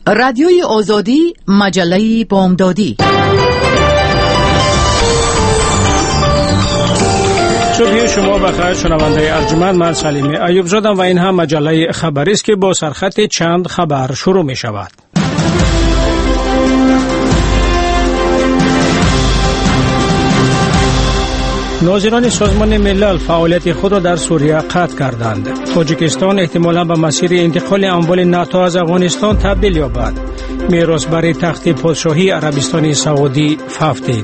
رادیوی آزادی، مجله بامدادی. صبح شما بخیر شنونده ارجمند، من سلیمی ایوب زادم و این هم مجله خبری است که با سرخط چند خبر شروع می شود. ناظران سازمان ملل فعالیت خود را در سوریه قطع کردند. تاجیکستان احتمالاً به مسیر انتقال اموال ناتو از افغانستان تبدیل یابد. میراث بر تخت پادشاهی عربستان سعودی فافتید.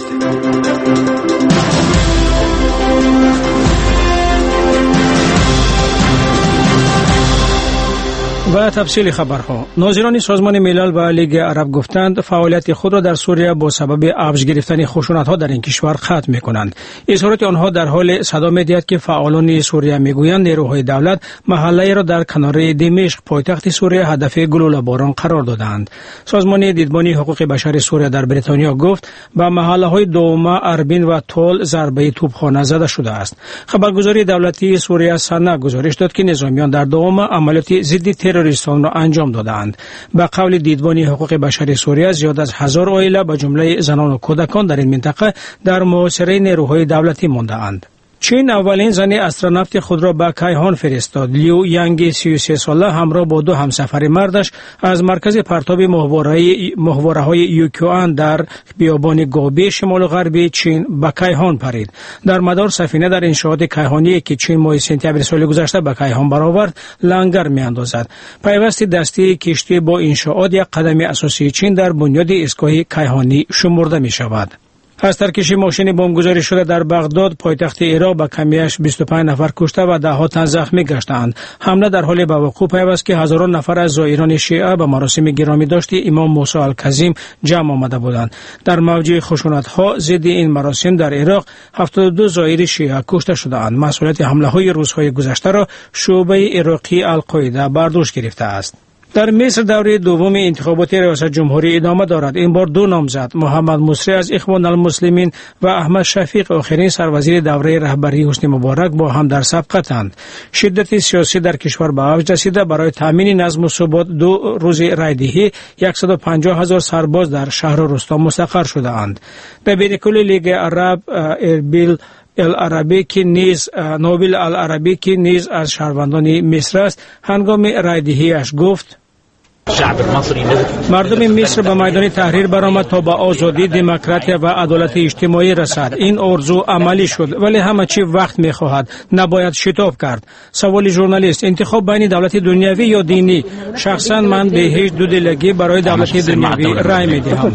و تفصیل خبرها. ناظران سازمان ملل و لیگ عرب گفتند فعالیت خود را در سوریه با سبب افزایش گرفتن خشونت‌ها در این کشور ختم می‌کنند. اظهارات آنها در حال صدا می‌دهد که فعالان سوریه می‌گویند نیروهای دولت محله را در کنار دمشق پایتخت سوریه هدف گلوله‌باران قرار دادند. سازمان دیدبانی حقوق بشر سوریه در بریتانیا گفت به محله‌های دوما، اربین و تول ضربه توپخانه زده شده است. خبرگزاری دولتی سوریه سنا گزارش داد که نظامیان در دوما عملیات ضد تروریسم را انجام دادند. به قول دیدبانی حقوق بشر سوریه زیاد از 1000 عائله به جمله زنان و کودکان در این منطقه در محاصره نیروهای دولتی مانده اند. چین اولین زن استرونوت خود را به کیهان فرستاد. لیو یانگ 33 ساله همراه با 2 همسفر مردش از مرکز پرتاب ماهواره‌های یوکیوان در بیابان گوبی شمال غربی چین به کیهان پرید. در مدار سفینه در انشاءات کیهانی که چین ماه سپتامبر سال گذشته به کیهان برآورد لنگر می‌اندازد. پیوست دستی کشتی با انشاءات یک قدم اساسی چین در بنیاد ایستگاه کیهانی شمرده می‌شود. از ترکشی ماشین بمب گذاری شده در بغداد پایتخت عراق به کمیش 25 نفر کشته و ده‌ها تن زخمی گشتند. حمله در حال به وقوع پیوست که هزاران نفر از زائران شیعه به مراسم گرامی داشتی امام موسی الکاظم جمع آمده بودند. در موج خشونت‌ها ضد این مراسم در عراق 72 زائر شیعه کشته شدند. مسئولیت حمله‌های روزهای گذشته را شعبه عراقی القاعده بر دوش گرفته است. در مصر دوره دوم انتخابات ریاست جمهوری ادامه دارد. این بار 2 نامزد محمد مصری از اخوان المسلمین و احمد شفیق آخرین سروزیر دوره رهبری حسنی مبارک با هم در سبقتند. شدت سیاسی در کشور به اوج رسیده. برای تامین نظم و ثبات 2 روز رایدهی 150,000 سرباز در شهر رستم مستقر شده اند. دبیرکل لیگ عرب اربیل العربی که نیز نوبل العربی که نیز از شهروندان مصر است هنگام رایدهیش گفت مردم مصر به میدان تحریر برآمد تا به آزادی، دموکراسی و عدالت اجتماعی رسد. این آرزو عملی شد ولی همه چی وقت می‌خواهد. نباید شتاب کرد. سوال ژورنالیست: انتخاب بین دولت دنیوی یا دینی؟ شخصا من به هیچ دودلگی برای دولت دنیوی رای می‌دهم.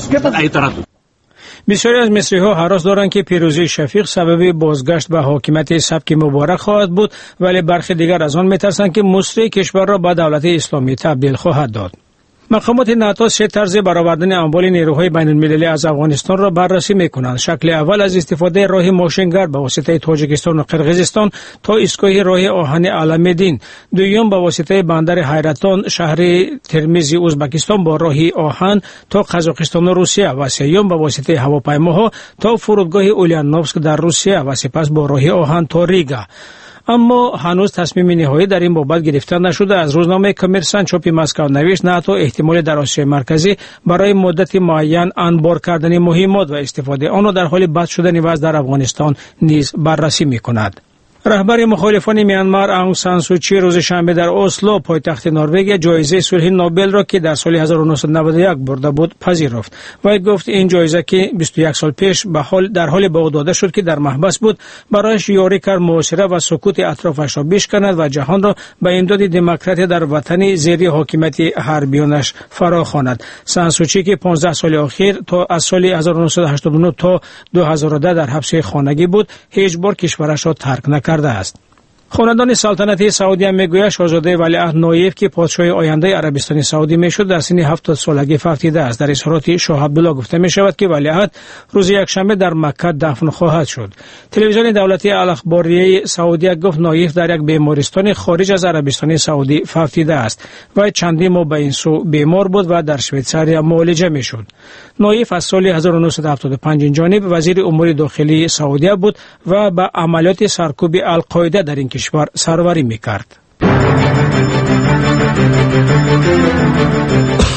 بسیاری از مصری‌ها هراس دارند که پیروزی شفیق سبب بازگشت به حاکمیت سبک مبارک خواهد بود، ولی برخی دیگر از آن می‌ترسند که مصری کشور را به دولت اسلامی تبدیل خواهد داد. مقامات ناتو 3 طرز برآوردن اموال نیروهای بین‌المللی از افغانستان را بررسی می‌کنند. شکل اول از استفاده راه ماشین‌گر به واسطه تاجیکستان و قرقیزستان تا ایستگاه راه آهن علم‌الدین، دوم به واسطه بندر حیرتان شهر ترمیز ازبکستان با راه آهن تا قزاقستان و روسیه و سوم به واسطه هواپیماها تا فرودگاه اولیانوفسک در روسیه و سپس با راه آهن تا ریگا. اما هنوز تصمیم نهایی در این بابت گرفته نشده. از روزنامه کمرسانت چاپ مسکو نوشت ناتو احتمال در آسیای مرکزی برای مدت معین انبار کردن مهمات و استفاده آن را در حال بحث شدن وضع در افغانستان نیز بررسی می‌کند. رهبر مخالفان میانمار آنگ سان سوچی روز شنبه در اسلو پایتخت نروژ جایزه صلح نوبل را که در سال 1991 برده بود پذیرفت. وی گفت این جایزه که 21 سال پیش در حال به او داده شد که در محبس بود برایش یاری کرد محاصره و سکوت اطرافش را بشکند و جهان را به امداد دموکراسی در وطن زیر حاکمیت حربیانش فراخواند. سان سوچی که 15 سال اخیر تا از سال 1989 تا 2010 در حبس خانگی بود هیچ بار کشورش را ترک نکرد است. خاندان سلطنتی سعودی میگوید شاهزاده ولیعهد نایف که پادشاه آینده عربستان سعودی میشد در سن 70 سالگی فوتیده است. در اظهارات شاه عبدالله گفته می شود که ولیعهد روز یکشنبه در مکه دفن خواهد شد. تلویزیون دولتی الاخباریه سعودی گفت نایف در یک بیمارستان خارج از عربستان سعودی فوتیده است و چندین ماه به این سو بیمار بود و در شویتزاریا معالجه میشد. نایف از سال 1975 جانب وزیر امور داخلی سعودی بود و به عملیات سرکوب القاعده در این کشور سروری میکرد.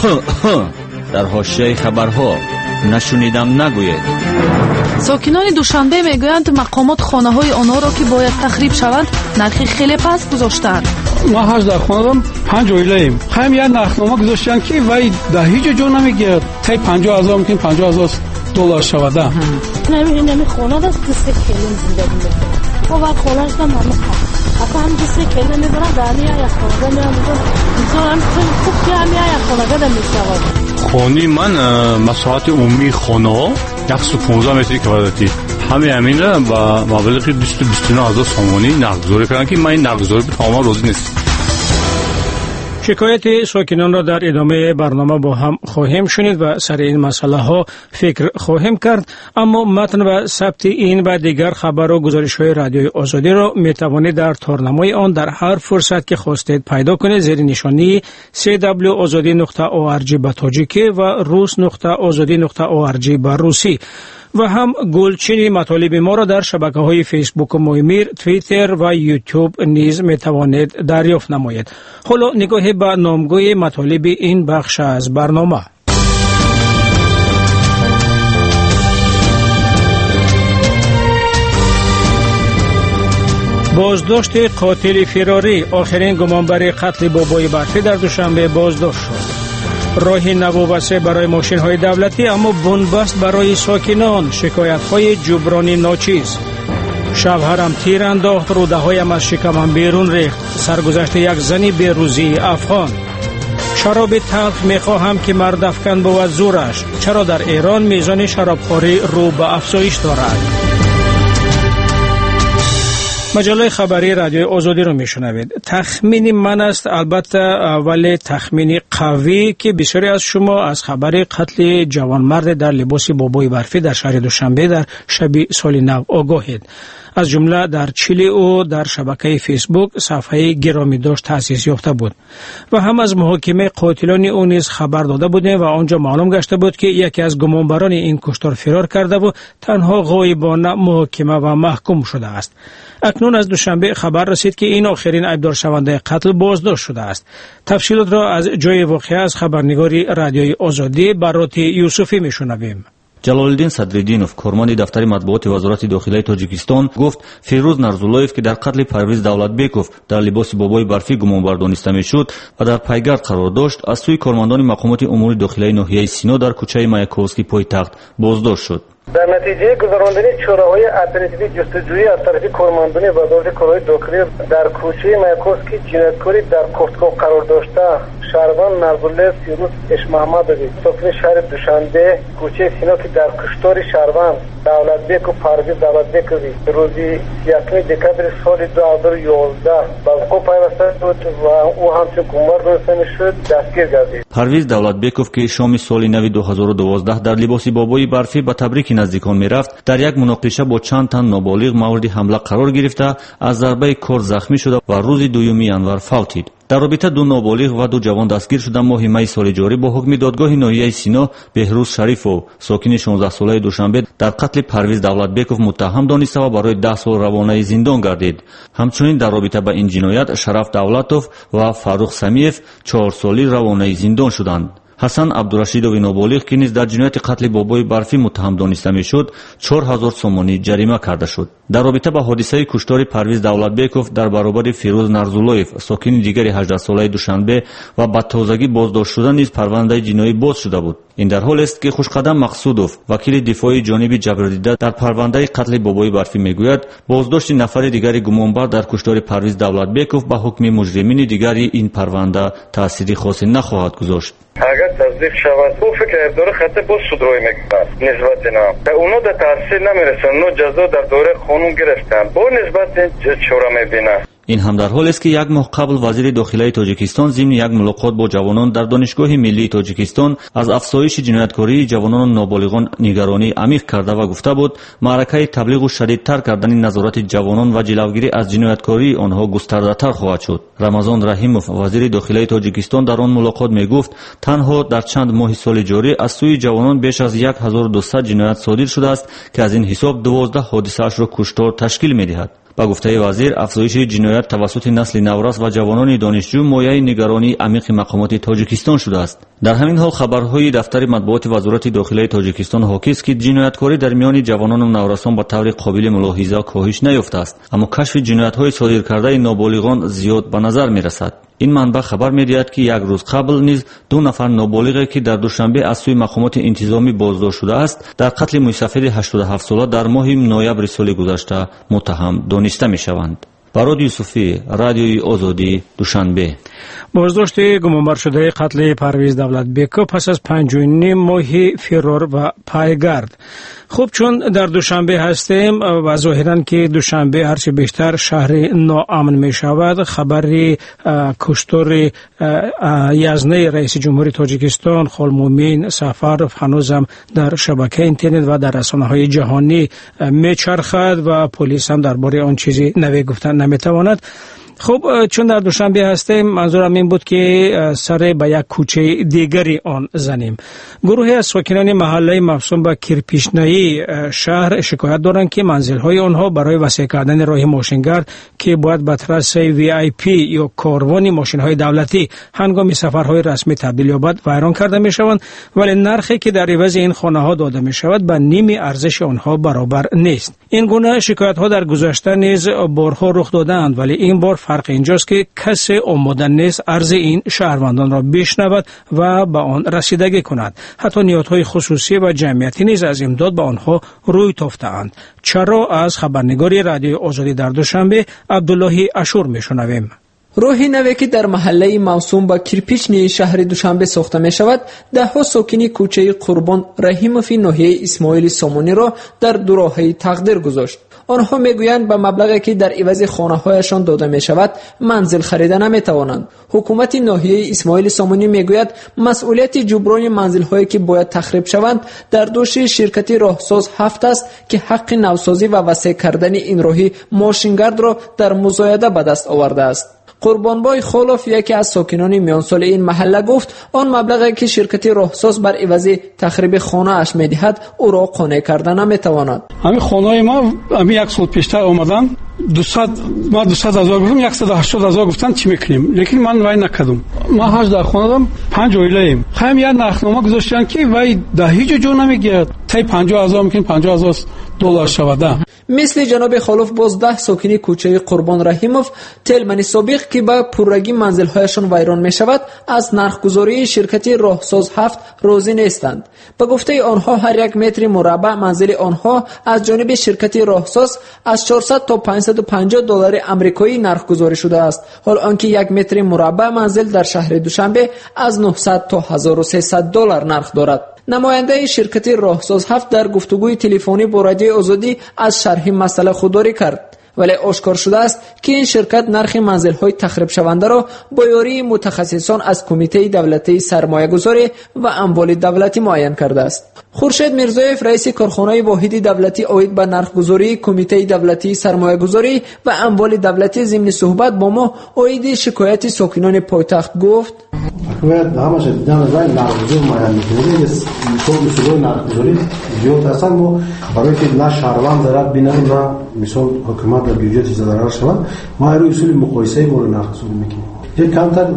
در حاشیه خبرها نشنیدم نگوید. ساکنان دوشنبه میگویند مقامات خانه‌های آنها را که باید تخریب شوند نرخی خیلی پست گذاشتند. ما هر در خانه 5 اویله ایم. هم یه نرخنامه گذاشتن که وای در هیچ جا نمیگه تا 50,000 ممکن 50,000 دلار شوده. نمی خونه دست سه کلیم زندگی میکنه. و خونه‌اش هم اصلا هم سه کلیم میبرن دانی یا خونه میام میذارن خوب که همین یا خونه ده میشود. خونی من مساحت عمومی خانه 115 متری کواردی. همین را با مبلغ 229,000 سومانی نقدگذاری کردن که من این نقدگذاری به تمام روزی نیست. شکایت ساکنان را در ادامه برنامه با هم خواهیم شنید و سر این مسئله ها فکر خواهیم کرد. اما متن و ثبت این و دیگر خبر و گزارش های رادیوی آزادی را می توانید در تارنمای آن در هر فرصت که خواستید پیدا کنید زیر نشانی www.azadi.org به تاجیکی و rus.azadi.org به روسی و هم گلچین مطالب ما را در شبکه‌های فیسبوک مویمیر، توییتر و یوتیوب نیز می توانید دریافت نمایید. حالا نگاهی به نامگوی مطالب این بخش از برنامه. بازداشت قاتل فراری، آخرین گمانبر قتل بابای برفی در دوشنبه بازداشت شد. راه نووسه برای ماشین های دولتی اما بنبست برای ساکنان، شکایت های جبرانی ناچیز. شوهرم تیر انداخت، روده هایم از شکمم بیرون ریخت. سرگذشت یک زنی بیروزی افغان. شراب تلخ میخواهم که مرد افکن بود زورش. چرا در ایران میزان شرابخوری رو به افزایش دارد؟ مجله خبری رادیو آزادی رو میشنوید. تخمین من است، البته ولی تخمینی قوی که بسیاری از شما از خبر قتل جوانمرد در لباس بابای برفی در شهر دوشنبه در شب سال نو آگاهید. از جمله در چیلی او در شبکه فیسبوک صفحه گرامی داشت تأسیس یافته بود و هم از محاکمه قاتلان او نیز خبر داده بودیم و آنجا معلوم گشته بود که یکی از گمانبران این کشتار فرار کرده و تنها غایبانه محاکمه و محکوم شده است. اکنون از دوشنبه خبر رسید که این آخرین عیبدار شونده قتل بازداشت شده است. تفصیلات را از جای واقعه از خبرنگاری رادیوی آزادی برات یوسفی میشنویم. جلالالدین صدرالدینов کارمانди дафтари матбуоти вазорати дохилаи Тоҷикистон гуфт Фирӯз Нарзуллоев ки дар қатли Парвиз Давлатбеков дар либоси бобои барфӣ гумонбар дониста мешуд ва дар пайгард қарор дошт аз сӯи кормандони мақомоти умури дохилаи ноҳияи Сино дар кӯчаи Маяковский пойтахт боздошт шуд. در نتیجه گذراندن چوره‌های اپراتیو جستجویی از طرف کارمندان وزارت کارهای داخلی در کوچه مایاکوفسکی جنایتکاری در کفتگاه قرار داشته شهروند نرزالله فیروز اشمحمدوی ساکن شهر دوشنبه کوچه سینا که در کشتار شهروند دولتبک و پرویز دولتبکوی روزی 1 دکامبر سال 2011 به وقوع پیوسته شد و او همچون گمانبر دانسته میشد دستگیر گردید. پرویز دولتبکов که شام سال نو 2012 در لباس بابای برفی به تبریک نزدیکان میرفت در یک مناقشه با چند تن نابالغ مورد حمله قرار گرفته از ضربه کار زخمی شده و روز دومی январ فوتید. در رابطه دو نابالغ و دو جوان دستگیر شده ماه می سال جاری با حکم دادگاه ناحیه سینا بهروز شریفov ساکن 16 ساله دوشنبه در قتل پرویز دولتبکov متهم دانسته و برای 10 سال روانه زندان گردید. همچنین در رابطه با این جنایت شرف دولتov و فاروق سمیев 4 سالی روانه زندان شدند. حسن عبدالرشیدوی نابالغ که نیز در جنایت قتل بابای برفی متهم دانسته میشد 4000 سومانی جریمه کرده شد. در رابطه با حادثه کشتار پرویز دولتبکov در برابر فیروز نرزولویف ساکن دیگر 18 ساله دوشنبه و با تازگی بازداشت شده نیز پرونده جنایی باز شده بود. این در حال است که خوشقدم مقصودوف وکیل دفاعی جانب جبردیده در پرونده قتل بابای برفی میگوید بازداشت نفر دیگر گمانبر در کشتار پرویز دولتبکov با حکم مجرمین دیگری این پرونده تأثیری خاصی نخواهد گذاشت. اگر تصدیق شود او فکر داره خطه باز صدرای میکنند نسبت نه اونا در تاثیر نمیرسن نو جزا در دوره قانون گرفتن با نسبت چورا میبینه. این هم در حال است که یک ماه قبل وزیر داخلی تاجیکستان ضمن یک ملاقات با جوانان در دانشگاه ملی تاجیکستان از افزایش جنایتکاری جوانان و نابالغان نگرانی عمیق کرده و گفته بود معرکه تبلیغ و شدیدتر کردن نظارت جوانان و جلوگیری از جنایتکاری آنها گسترده‌تر خواهد شد. رمضان رحیمov وزیر داخلی تاجیکستان در آن ملاقات میگفت تنها در چند ماه سال جاری از سوی جوانان بیش از 1200 جنایت صادر شده است که از این حساب 12 حادثه اش را کشتار تشکیل میدهد. ба гуфтаи вазир, афзоиши ҷиноят тавассути насли наврас ва ҷавонони донишҷӯ мояи нигаронии амиқи мақомоти тоҷикистон шудааст. дар ҳамин ҳол хабарҳои дафтари матбуоти вазорати дохилаи тоҷикистон ҳокист, ки ҷинояткорӣ дар миёни ҷавонону наврасон ба таври қобили мулоҳиза коҳиш наёфтааст, аммо кашфи ҷиноятҳои содиркардаи ноболиғон зиёд ба назар мерасад. ин манбаъ хабар медиҳад, ки як рӯз қабл низ 2 нафар ноболиғе, ки дар душанбе аз сӯи мақомоти интизомӣ боздошт шудааст, дар қатли муисафири 87-сола дар моҳи ноябри соли гузашта муттаҳам дониста мешаванд. барод юсуфӣ, радиои озодӣ, душанбе. боздошти гумонбаршудаи қатли Парвиз Давлатбеков пас аз 5 моҳи фирор ва пайгард. хуб, чун дар Душанбе ҳастем ва зоҳиран ки Душанбе ҳарчи бештар шаҳри ноамн мешавад, хабари куштори язнаи раиси ҷумҳури Тоҷикистон Холмумин Сафаров ҳанӯзам дар шабакаи интернет ва дар расонаҳои ҷаҳонӣ мечархад ва полис ҳам дар бораи он чизи наве гуфтан наметавонад. خب چون در دوشنبه هستیم منظورم این بود که سر به یک کوچه دیگری آن زنیم. گروهی از ساکنان محله موسوم به کرپیشنایی شهر شکایت دارند که منزل‌های آنها برای وسیع کردن راه ماشینگرد که باید به طرز VIP یا کاروان ماشین‌های دولتی هنگام سفرهای رسمی تبدیل یابد ویران کرده می‌شوند، ولی نرخی که در عوض این خانه‌ها داده می‌شود به نیم ارزش آنها برابر نیست. این گونه شکایت‌ها در گذشته نیز بارها رخ دادند، ولی این بار فرق اینجاست که کسی آماده نیست عرض این شهروندان را بشنود و به آن رسیدگی کند. حتی نهادهای خصوصی و جمعیتی نیز از امداد به آنها روی تافته‌اند. چرا؟ از خبرنگاری رادیو آزادی در دوشنبه عبدالله اشور میشنویم. روحی نوی که در محله موسوم با کرپیچنی شهر دوشنبه ساخته می شود، ده ها ساکنی کوچه قربان رحیموفی ناحیه اسماعیل سامونی را در دوراهی تقدیر گذاشت. آنها میگویند به مبلغی که در عوض خانه‌هایشان داده می شود منزل خریده نمی توانند. حکومت ناحیه اسماعیل سامونی میگوید مسئولیت جبران منزل‌هایی که باید تخریب شوند در دوش شرکت راهساز 7 است که حق نوسازی و وسیع کردن این راهی ماشینگرد را در مزایده به دست آورده است. قربانبای خالف یکی از ساکنان میانسال این محله گفت آن مبلغی که شرکت راهساز بر عوض تخریب خانه اش میدهد او را قانع کردن نمیتواند. همین خانه ما همین یک سال پیشتر آمدن 200,000 گفتم 180,000 گفتن چی میکنیم، لیکن من وای نکردم. ما 18 خانه دارم 5 اویله ایم. خواهیم یه نرخنامه گذاشتن که وای ده هیچ جا نمیگیرد، تا 50,000 میکنیم 50,000 دلار شود. مثل جناب خالف باز 10 ساکنی کوچه قربان رحیموف تلمنی سابق که با پررگی منزل‌هایشان ویران می‌شود از نرخ‌گذاری شرکت راهساز 7 راضی نیستند. به گفته آنها هر یک متر مربع منزل آنها از جانب شرکت راهساز از 400 تا 550 دلار آمریکایی نرخ‌گذاری شده است، حال آنکه یک متر مربع منزل در شهر دوشنبه از 900 تا 1300 دلار نرخ دارد. نماینده شرکت راهساز 7 در گفتگوی تلفنی با رادیو آزادی از شرح مسئله خودداری کرد، ولی آشکار شده است که این شرکت نرخ منزل‌های تخریب شونده را با یاری متخصصان از کمیته دولتی سرمایه‌گذاری و اموال دولتی معین کرده است. خورشید میرزایف رئیس کارخانه واحد دولتی عاید به نرخ‌گذاری کمیته دولتی سرمایه‌گذاری و اموال دولتی ضمن صحبت با ما عاید شکایت ساکنان پایتخت گفت: باید همش دیدن رای نرخ‌گذاری معین می‌کنید. مثال اصول نرخ‌گذاری زیاد هستن، ما برای که نه شهروند ضرر ببینن نه مثال حکومت و بیوجت ضرر شود، ما هر اصول مقایسه با نرخ‌گذاری می‌کنیم. یک کمتر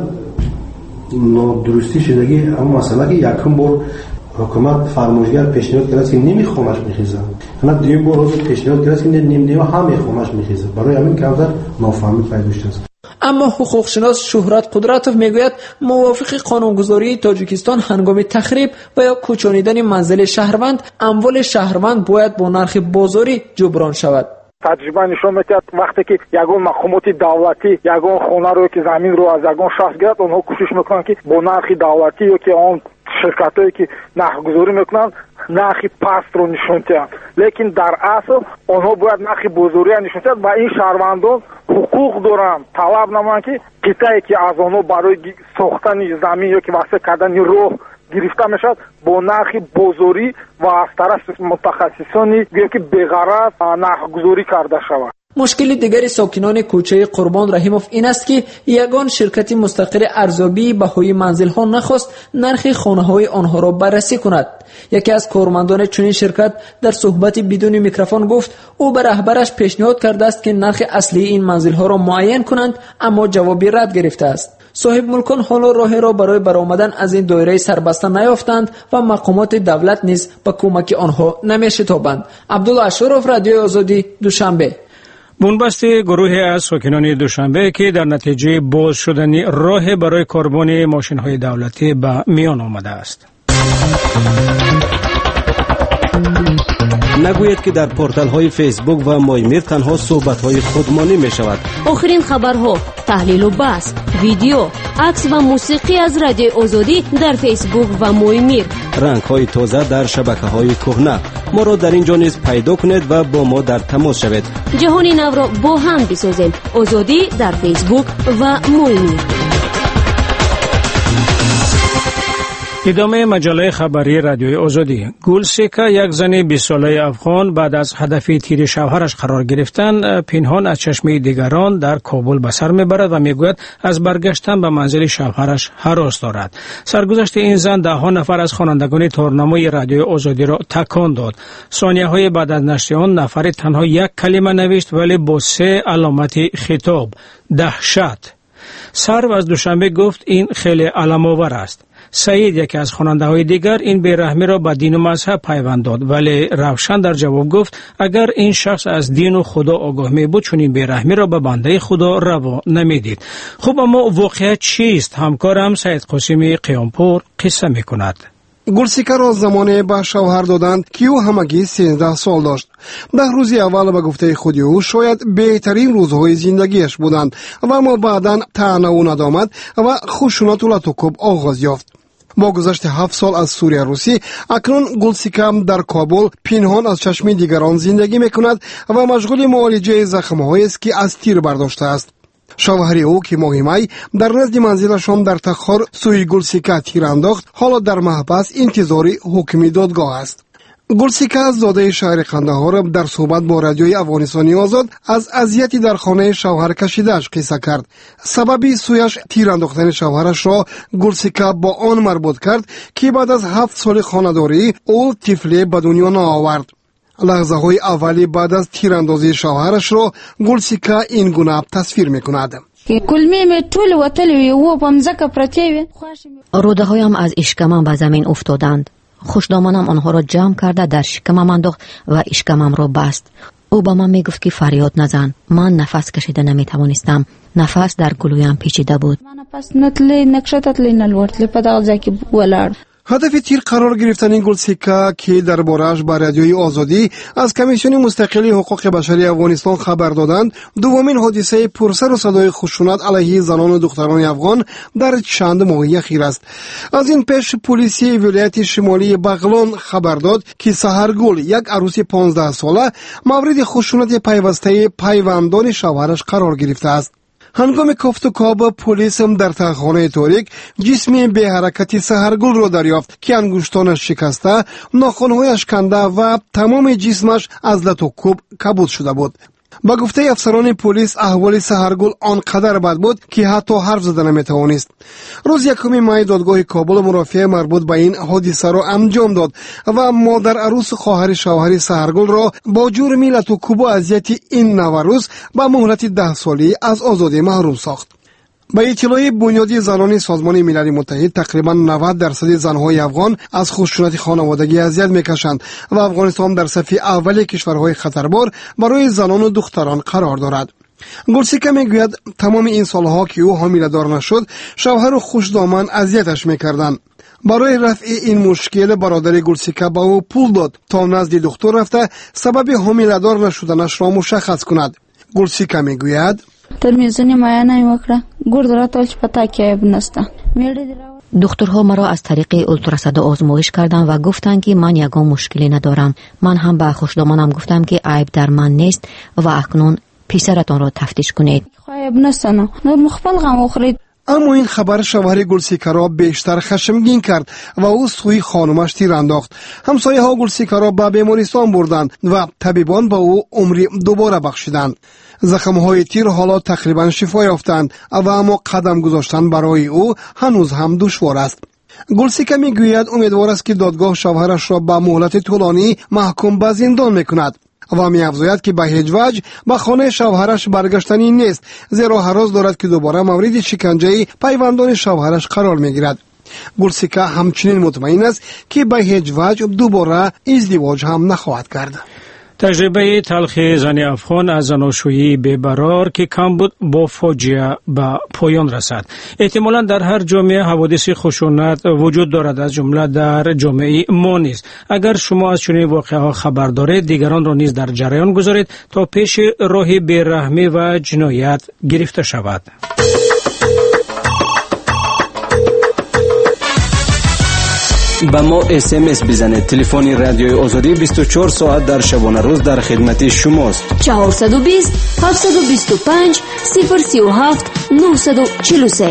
نادرستی شدگی اما مثلا که یکم بار حکومت فرمایشگر پیشنهاد کرد که نیمی خامش می‌خیزه، نه دوم بار روز پیشنهاد کرد که نیم هم خامش می‌خیزه، برای همین کمتر نافهمی پیدا شده است. اما حقوقشناس شهرت قدرتوف میگوید موافق قانونگذاری تاجیکستان هنگام تخریب و یا کوچانیدن منزل شهروند اموال شهروند باید با نرخ بازاری جبران شود. تجربه نشون می‌دهد وقتی که یگان مقامات دولتی یگان خانه رو که زمین رو از یگان شخص گرفت، اونها کوشش میکنن که با نرخ دولتی یا که آن شرکتایی که نرخ‌گذاری میکنن نرخ پست رو نشون دهند، لیکن در اصل آنها باید نرخ بازاری نشون دهند و این شهروندان حقوق دارند. طلب نمایند که قطعی که از آنها برای ساختن زمین یا که واسه کردن راه گرفته میشد با نرخ بازاری و از طرف متخصصانی که به غرض نرخ‌گذاری کرده شود. مشکل دیگر ساکنان کوچه قربان رحیموف این است که یگان شرکت مستقل ارزیابی بهای منزل ها نخواست نرخ خانه های آنها را بررسی کند. یکی از کارمندان چنین شرکت در صحبت بدون میکروفون گفت او به رهبرش پیشنهاد کرده است که نرخ اصلی این منزل ها را معین کنند، اما جوابی رد گرفته است. صاحب ملکان حالا راه را برای برآمدن از این دایره سربسته نیافتند و مقامات دولت نیز به کمک آنها نمی‌شتابند. عبدالله اشرف، رادیو آزادی، دوشنبه. بنبست گروهی از ساکنان دوشنبه که در نتیجه باز شدن راه برای کاربن ماشین‌های دولتی به میان آمده است. نگوید که در پورتال‌های فیسبوک و مایمیر تنها صحبت‌های خودمانی می‌شود. آخرین خبرها، تحلیل و بحث، ویدیو، عکس و موسیقی از رادیو آزادی در فیسبوک و مایمیر. رنگ‌های تازه در شبکه‌های کهنه. ما را در اینجا نیز پیدا کنید و با ما در تماس شوید. جهان نو را با هم بسازیم. آزادی در فیسبوک و مایمیر. ادامه مجله خبری رادیوی آزادی. گلسیکا، یک زن 20 ساله افغان، بعد از هدف تیر شوهرش قرار گرفتن پنهان از چشم دیگران در کابل به سر میبرد و میگوید از برگشتن به منزل شوهرش هراس دارد. سرگذشت این زن ده ها نفر از خوانندگان تورنمای رادیوی آزادی را تکان داد. ثانیه‌های بعد از نشر آن نفر تنها یک کلمه نوشت، ولی با 3 علامت خطاب: دهشت. سرو از دوشنبه گفت این خیلی علام‌آور است. سعید، یکی از خواننده‌های دیگر، این بیرحمی را به دین و مذهب پیوند داد، ولی روشن در جواب گفت اگر این شخص از دین و خدا آگاه می بود چون این بیرحمی را به بنده خدا روا نمیدید. خب اما واقعیت چیست؟ همکارم سعید قاسمی قیامپور قصه میکند. گلسیکا را زمانی به شوهر دادند که او همگی 13 سال داشت. 10 روز اول به گفته خود او شاید بهترین روزهای زندگیش بودند و اما بعداً طعنه و ندامت و خشونت و لطوکوب آغاز یافت. با گذشت 7 سال از سوریه روسی، اکنون گلسیکا در کابل پنهان از چشم دیگران زندگی میکند و مشغول معالجه زخم‌هایی است که از تیر برداشته است. شوهر او که ماه می در نزد منزلشان در تخار سوی گلسیکا تیر انداخت، حالا در محبس انتظار حکم دادگاه است. گلسیکا زاده شهر قندهار در صحبت با رادیوی افغانستانی آزاد از اذیتی در خانه شوهر کشیده‌اش قصه کرد. سببی سویش تیر انداختن شوهرش را گلسیکا با آن مربوط کرد که بعد از 7 سال خانه‌داری او طفلی به دنیا نآورد. لحظه های اولی بعد از تیراندازی شوهرش را گلسیکا این گونه تصویر میکند. روده هایم از اشکمم به زمین افتادند. خوشدامانم آنها را جمع کرده در شکمم انداخت و اشکمم را بست. او با من میگفت که فریاد نزن. من نفس کشیده نمیتوانستم. نفس در گلویم پیچیده بود. هدف تیر قرار گرفتن گلسیکا که درباره‌اش به رادیوی آزادی از کمیسیون مستقل حقوق بشری افغانستان خبر دادند، دومین حادثه پرسر و صدای خشونت علیه زنان و دختران افغان در چند ماه اخیر است. از این پیش پلیس ولایت شمالی بغلان خبر داد که سحرگل، یک عروس 15 ساله، مورد خشونت پیوسته پیوندان شوهرش قرار گرفته است. هنگام کافت و کاب پلیس در تخانه تاریک جسم به حرکت سحرگل را دریافت که انگشتانش شکسته، ناخن‌هایش کنده و تمام جسمش از لطوکوب کبود شده بود. با گفته افسران پلیس احوال سحرگل آنقدر بد بود که حتی حرف زدن نمیتوانست. روز 1 می دادگاه کابل مرافعه مربوط به این حادثه را انجام داد و مادر عروس خواهر شوهر سحرگل را با جرم لطوکوب و اذیت این نوروز با مهلت 10 سالی از آزادی محروم ساخت. به اطلاع بنیادی زنان سازمان ملل متحد، تقریبا 90% زنهای افغان از خشونت خانوادگی اذیت میکشند و افغانستان در صف اول کشورهای خطربار برای زنان و دختران قرار دارد. گلسیکا میگوید تمام این سالها که او حامله دار نشد، شوهر و خوشدامن اذیتش میکردند. برای رفع این مشکل برادر گلسیکا به او پول داد تا نزد دکتر رفته سبب حامله دار نشدنش را مشخص کند. گلسیکا میگوید تلمیزونی معاینه وکړه ګورد راته چې پتا کې عیب نشته. دکترها مرا از طریق اولتراساند آزمایش کردند و گفتند که من یگان مشکلی ندارم. من هم به خوشدامانم گفتم که عیب در من نیست و اکنون پسرتان را تفتیش کنید. عیب نشته نه مخفل غم اخرید. اما این خبر شوهر گلسیکه را بیشتر خشمگین کرد و او سوی خانمش تیر انداخت. همسایه ها گلسیکه را به بیمارستان بردند و طبیبان به او عمری دوباره بخشیدند. زخم‌های تیر حالا تقریبا شفا یافتند و اما قدم گذاشتن برای او هنوز هم دشوار است. گلسیکه میگوید امیدوار است که دادگاه شوهرش را به مهلت طولانی محکوم به زندان میکند و می‌افزاید که به هیچ وجه به خانه شوهرش برگشتنی نیست، زیرا هراس دارد که دوباره مورد شکنجه پیوندان شوهرش قرار میگیرد. گلسیکه همچنین مطمئن است که به هیچ وجه دوباره ازدواج هم نخواهد کرد. تجربه تلخ زن افغان از زناشویی بی‌برار که کم بود با فاجعه به پایان رسد. احتمالاً در هر جامعه حوادث خشونت وجود دارد، از جمله در جامعه ما نیز. اگر شما از چنین واقعه‌ها خبر دارید، دیگران را نیز در جریان گذارید تا پیش راه بی‌رحمی و جنایت گرفته شود. با ما SMS بزنید. تلفن رادیوی آزادی 24 ساعت در شبانه روز در خدمت شماست. 420 725 037 943.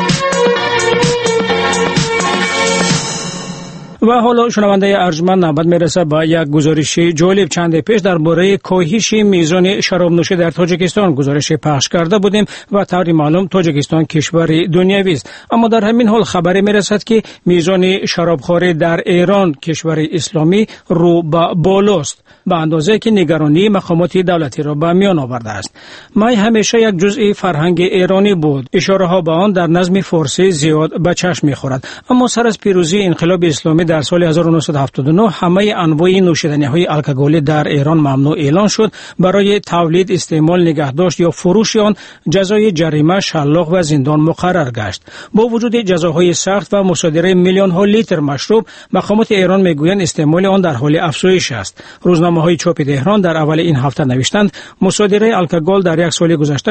و حالا شنونده ارجمند نوبت میرسه با یک گزارش جالب. چند پیش درباره کاهش میزان شراب نوشی در تاجیکستان گزارش پخش کرده بودیم و طور معلوم تاجیکستان کشور دنیوی است، اما در همین حال خبری میرسد که میزان شرابخوری در ایران کشور اسلامی رو به بالاست، به اندازه که نگرانی مقامات دولتی را به میان آورده است. می همیشه یک جزء فرهنگ ایرانی بود، اشاره ها به آن در نظم فارسی زیاد به چشم میخورد، اما سر از پیروزی انقلاب اسلامی در سال 1979 همه انواع نوشیدنی‌های الکلی در ایران ممنوع اعلان شد. برای تولید، استعمال، نگهداشت یا فروش آن جزای جریمه، شلاق و زندان مقرر گشت. با وجود جزاهای سخت و مصادره میلیون ها لیتر مشروب، مقامات ایران میگویند استعمال آن در حال افزایش است. روزنامه‌های چاپ تهران در اول این هفته نوشتند مصادره الکل در یک سال گذشته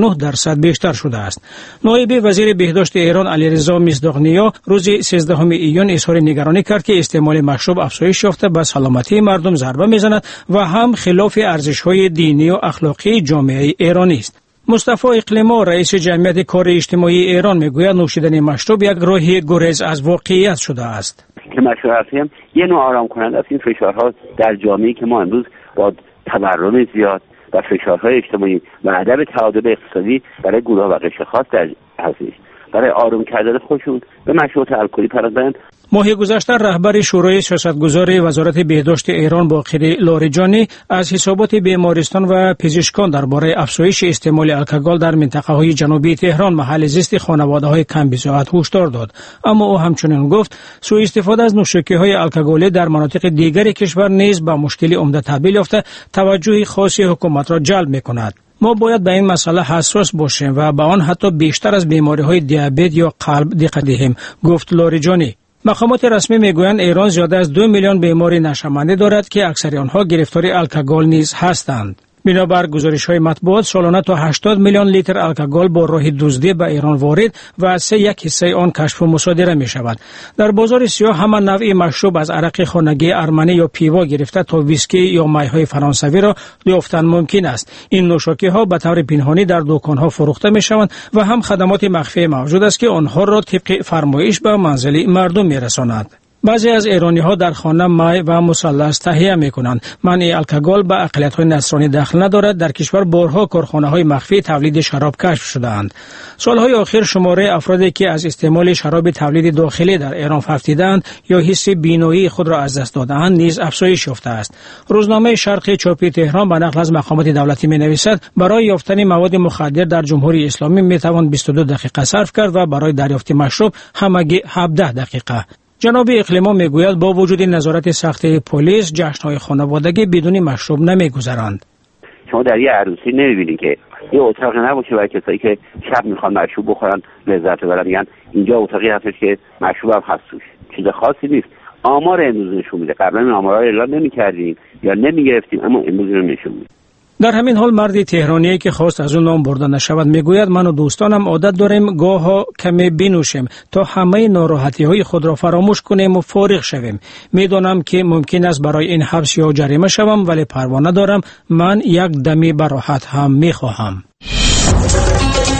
69% بیشتر شده است. نایب وزیر بهداشت ایران علیرضا مصداق‌نیا روز 13 ایون اظهار نگرانی کرد که استعمال مشروب افزایش یافته به سلامتی مردم ضربه میزند و هم خلاف ارزش‌های دینی و اخلاقی جامعه ایرانی است. مصطفی اقلیمی رئیس جمعیت کار اجتماعی ایران میگوید نوشیدن مشروب یک راه گریز از واقعیت شده است. که مشروب هم یه نوع آرام کننده از این فشارها در جامعه‌ای که ما امروز با تورم زیاد و فشارهای اجتماعی و عدم تعادل اقتصادی برای گروه‌ها و قشر خاص در هستش، برای آروم کردن خودشون به مشروبات الکلی پرداختن. ماه گذشته رهبر شورای سیاستگزار وزارت بهداشت ایران باقر لاریجانی از حسابات بیمارستان و پزشکان درباره افزایش استعمال الکل در منطقه‌های جنوبی تهران محل زیست خانواده‌های کم بضاعت هشدار داد، اما او همچنین گفت سوء استفاده از نوشیدنی‌های الکلی در مناطق دیگر کشور نیز به مشکل عمده تبدیل یافته توجه خاص حکومت را جلب می‌کند. ما باید به این مسئله حساس باشیم و به آن حتی بیشتر از بیماری‌های دیابت یا قلب دقت دهیم، گفت لاریجانی. مقامات رسمی میگویند ایران زیاده از 2 میلیون بیماری نشمنده دارد که اکثر آنها گرفتار الکل نیز هستند. بنابر گزارش‌های مطبوعات سالانه تا 80 میلیون لیتر الکل با راه دزدی به ایران وارد و از 3.1 حصه آن کشف و مصادره می‌شود. در بازار سیاه همان نوع مشروب از عرق خانگی ارمنی یا پیوا گرفته تا ویسکی یا می‌های فرانسوی را یافتن ممکن است. این نوشاکی‌ها به طور پنهانی در دکان‌ها فروخته می‌شوند و هم خدمات مخفی موجود است که آنها را طبق فرمایش به منزل مردم می‌رسانند. بعضی از ایرانی‌ها در خانه می و مثلث تهیه می‌کنند. منع الکل به اقلیت‌های نصرانی دخل ندارد. در کشور بارها کارخانه‌های مخفی تولید شراب کشف شده‌اند. سال‌های اخیر شماره افرادی که از استعمال شراب تولید داخلی در ایران فهمیدند یا حس بینایی خود را از دست داده‌اند نیز افزایش یافته است. روزنامه شرق چاپی تهران به نقل از مقامات دولتی می‌نویسد برای یافتن مواد مخدر در جمهوری اسلامی می‌توان 22 دقیقه صرف کرد و برای دریافت مشروب همگی 17 دقیقه. جناب اقلیمی میگوید با وجود نظارت سخت پلیس جشن‌های خانوادگی بدون مشروب نمیگذرند. شما در یه عروسی نمی‌بینید که یه اتاق نباشه برای کسایی که شب میخوان مشروب بخورن لذت ببرن، میگن اینجا اتاقی هستش که مشروب هم هست توش. چیز خاصی نیست. آمار امروز نشون میده. قبلا این آمارها رو اعلام نمی‌کردیم یا نمی‌گرفتیم، اما امروز رو نشون میده. در همین حال مرد تهرانی که خواست از اون نام برده نشود میگوید من و دوستانم عادت داریم گاه‌ها کمی بنوشیم تا همه ناراحتی‌های خود را فراموش کنیم و فارغ شویم. میدونم که ممکن است برای این حبس یا جریمه شوم، ولی پروا ندارم. من یک دمی به راحت هم میخواهم.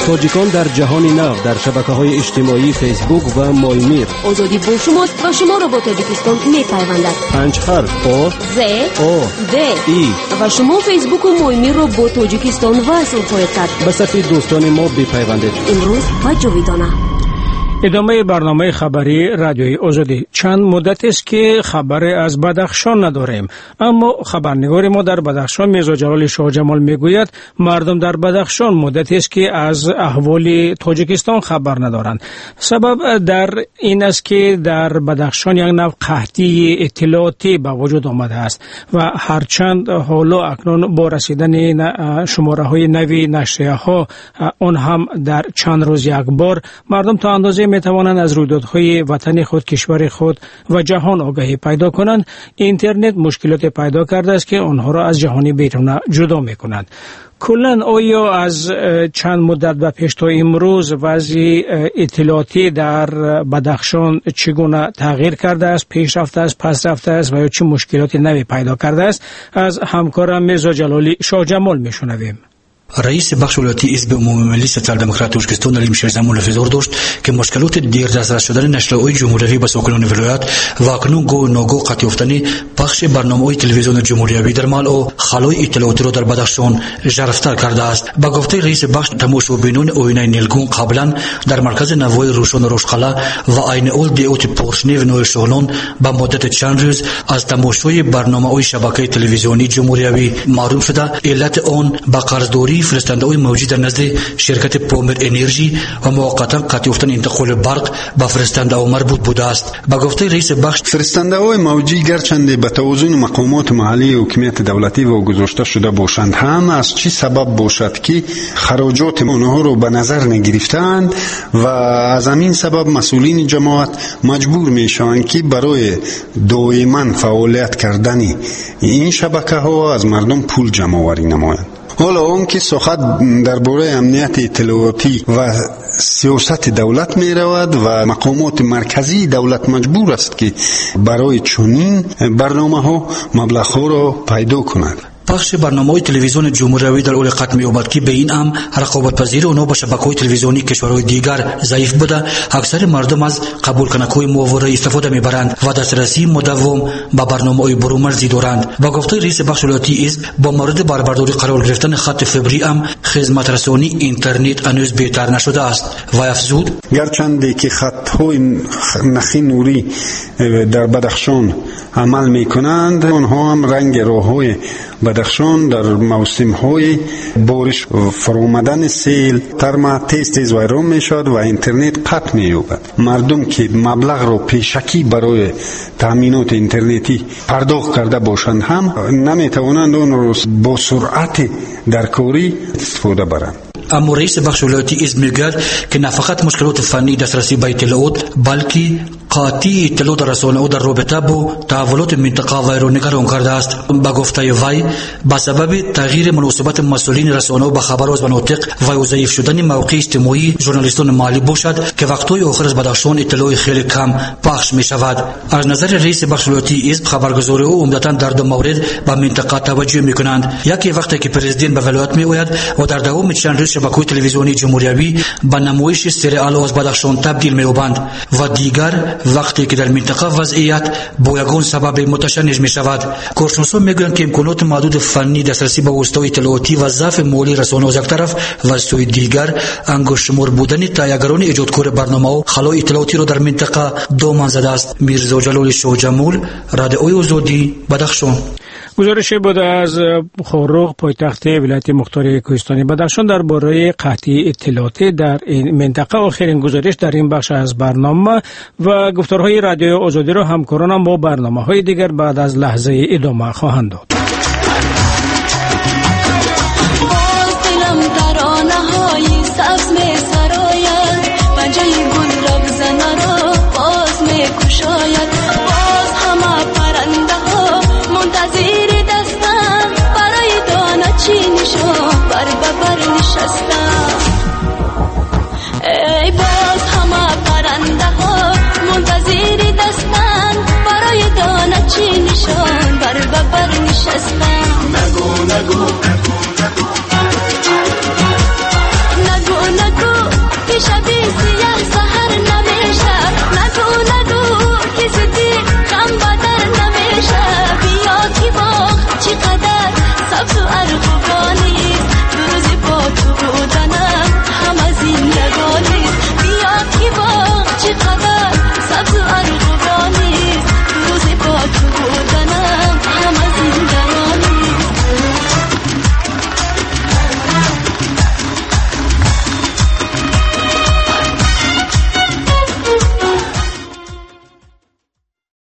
تاجیکان در جهان نو در شبکه‌های اجتماعی فیسبوک و مایمیر. آزادی با شماست و شما را با تاجیکستان می‌پیوندد. 5 حرف آ ز د ای و شما فیسبوک و مایمیر را با تاجیکستان وصل خواهید کرد. به صفحه دوستان ما بپیوندید. امروز و جاویدانه. ادامه برنامه خبری رادیوی آزادی. چند مدت است که خبری از بدخشان نداریم، اما خبرنگار ما در بدخشان میرزا جلال شاه جمال میگوید مردم در بدخشان مدت است که از احوال تاجیکستان خبر ندارند. سبب در این است که در بدخشان یک نوع قحطی اطلاعاتی به وجود آمده است و هرچند حالا اکنون با رسیدن شماره های نوی نشریه ها آن هم در چند روز یک بار، مردم تا اندازه می توانند از رویدادهای وطن خود، کشور خود و جهان آگاهی پیدا کنند. اینترنت مشکلات پیدا کرده است که آنها را از جهانی بیرون جدا می کنند. کلاً آیا از چند مدت به پیش تا امروز وضع اطلاعاتی در بدخشان چگونه تغییر کرده است، پیش رفته است، پس رفته است و یا چه مشکلاتی نوی پیدا کرده است؟ از همکارم میرزا جلالی شاه جمال میشنویم. رئیس بخش ولایتی حزب عمومی ملی سوسیال دموکرات تاجیکستان علیم شیرزمان لفظور داشت که مشکلات دیر دسترس شدن نشریه‌های جمهوری به ساکنان ولایت و اکنون گو ناگو قطع یافتن پخش برنامه‌های تلویزیون جمهوری در مال و خلای اطلاعاتی را در بدخشان ژرفتر کرده است. با گفته رئیس بخش، تماشابینان آینه نیلگون قبلا در مرکز نوای روشن روشقلا و عین اول دیوت پورشنی و نوی شغلان با مدت چند روز از تماشای برنامه‌های شبکه تلویزیونی جمهوری معلوم شده علت آن با قرضداری فرستنده‌های موجود در نزد شرکت پامر انرژی و موقتا قطع یافتن انتقال برق به فرستنده مربوط بوده است. با گفته رئیس بخش، فرستنده‌های موجی گرچند به توازن مقامات محلی و حکومت دولتی و گذاشته شده باشند، هم از چی سبب باشد که خراجات آنها را به نظر نگرفتند و از همین سبب مسئولین جماعت مجبور میشوند که برای دائما فعالیت کردن این شبکه‌ها از مردم پول جمع آوری نمایند. حالا اون که سخت درباره امنیت اطلاعاتی و سیاست دولت می رود و مقامات مرکزی دولت مجبور است که برای چنین برنامه ها مبلغ ها را پیدا کند. پخش برنامه‌های تلویزیون جمهوری در اول قطع می‌یابد که به این هم رقابت پذیری آنها با شبکه‌های تلویزیونی کشورهای دیگر ضعیف بوده. اکثر مردم از قبول کنک‌های معاوره استفاده می‌برند و دسترسی مداوم به برنامه‌های برومرزی دارند. با گفته رئیس بخش ولایتی است با مورد بربرداری قرار گرفتن خط فبری هم خدمت رسانی اینترنت هنوز بهتر نشده است و افزود گرچند که خط‌های نخی نوری در بدخشان عمل می‌کنند، آنها هم رنگ راه‌های بدخشان در موسم‌های بارش و فرآمدن سیل ترما تیز ویران می‌شود و اینترنت قطع می‌یابد. مردم که مبلغ را پیشکی برای تامینات اینترنتی پرداخت کرده باشند هم نمی‌توانند آن را با سرعت در کاری استفاده برند. اما رئیس بخش ولایتی از میگوید که نه فقط مشکلات فنی دسترسی به اطلاعات بلکه قاطی اطلاعات رسانه‌ها در رابطه با تحولات منطقه ویرانگر کرده است. با گفته وی با سبب تغییر مناسبت مسئولین رسانه‌ها به خبر از مناطق و ضعیف شدن موقع اجتماعی ژورنالیستان محلی باشد که وقت‌های آخر از بدخشان اطلاعات خیلی کم پخش می‌شود. از نظر رئیس بخش ولایتی حزب خبرگزاری‌ها عمدتاً در دو مورد به منطقه توجه می‌کنند. یکی وقتی که پرزیدنت به ولایت می‌آید و در دوام چند روز شبکه‌های تلویزیونی جمهوری به نمایش سریال از بدخشان تبدیل می‌یابند و دیگر وقتی که در منطقه وضعیت با یگان سبب متشنج می‌شود. کارشناسان می‌گویند که امکانات محدود فنی دسترسی به وسایل اطلاعاتی و ضعف مالی رسانه‌ها از یک طرف و از سوی دیگر انگشت‌شمار بودن تهیه‌گران ایجادکار برنامه‌ها خلای اطلاعاتی را در منطقه دامن زده است. میرزا جلال شاه جمال، رادیوی آزادی، بدخشان. گزارش بود از خورق پایتخت ولایت مختار کوهستانی بدخشان درباره قحطی اطلاعاتی در این منطقه. آخرین گزارش در این بخش از برنامه و گفتارهای رادیوی آزادی را همکارانم با برنامه‌های دیگر بعد از لحظه ادامه خواهند داد. نشستم